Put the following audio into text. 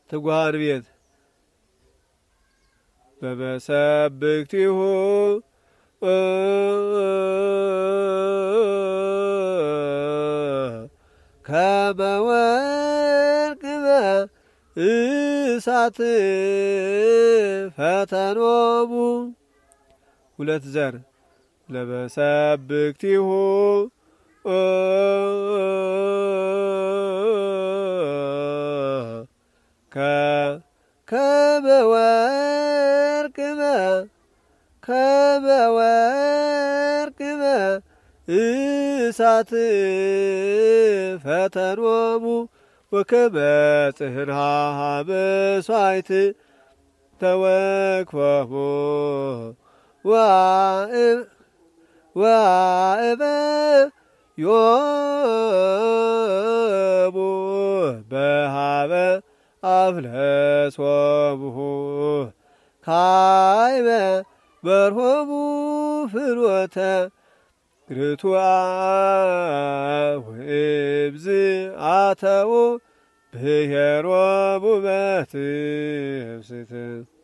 ትጉሃን ቤት በመሰብክቲሁ ከመ ወርቅ በእሳት ፈተኖሙ ሁለት ዘር ለመሰብክቲሁ ከመ ወርቅ በእሳት ፈተኖሙ ወከመ ጽሕና መሥዋዕት ተወክፎሙ ወአእበ ዮሙ በሃበ አፍለሶሙ ካይበ በርሆሙ ፍኖተ ርቱዐ ወእብዝ አተው ብሔሮሙ በትፍስሕት